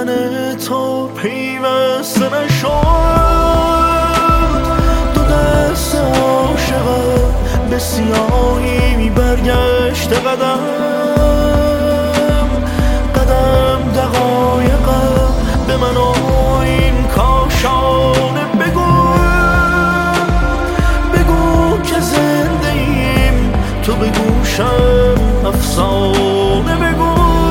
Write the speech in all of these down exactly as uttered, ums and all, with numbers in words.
تن تو پیوسته نشد. دو دست عاشقم به سیاهی برگشت قدم قدم دقایقم به من و این کاشانه بگو بگو که زنده ایم، تو به گوشم افسانه بگو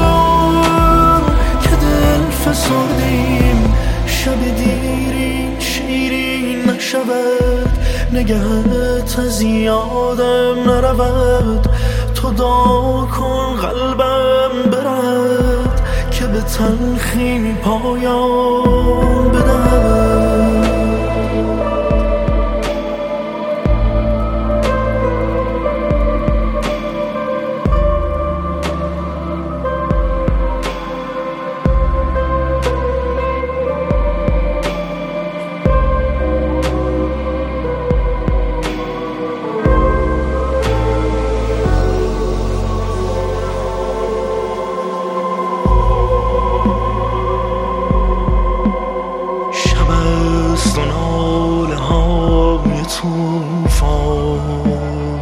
که دل فسردیم، شب دیرین شیرین نشود، نگهت از یادم نرود. تو دعا کن قلبم برد که به تلخی پایان بدهد. و ناله های توفان،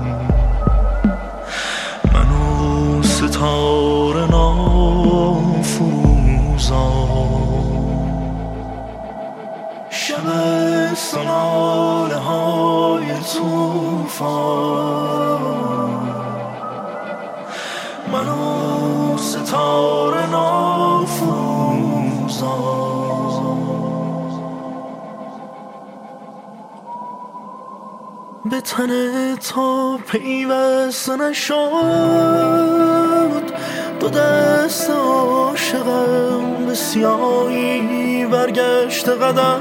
من و ستاره نافروزان. شب است و ناله های توفان، من و ستاره نافروزان. به تن تو پیوسته نشد. دو دست عاشقم به سیاهی برگشت قدم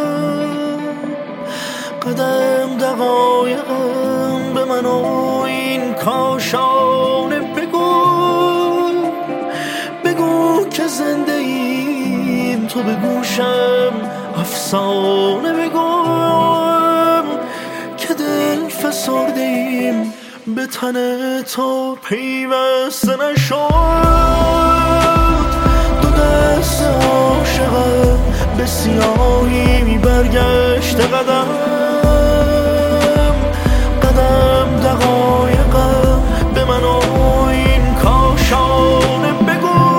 قدم دقایقم به من و این کاشانه بگو بگو که زنده ایم، تو به گوشم افسانه بگو که دل فسرده ایم، به تن تو پیوسته نشد. دو دست عاشقم به سیاهی برگشت قدم قدم دقایقم به من و این کاشانه بگو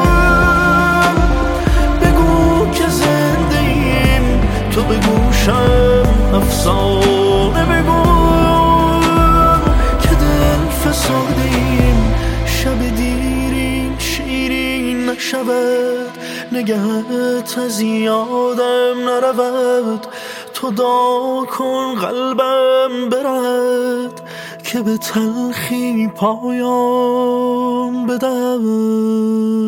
بگو که زنده ایم، تو به گوشم افسانه بگو که دل فسردیم، شب دیرین شیرین نشود، نگهت از یادم نرود. تو دعا کن قلبم برد که به تلخی پایان بدهد.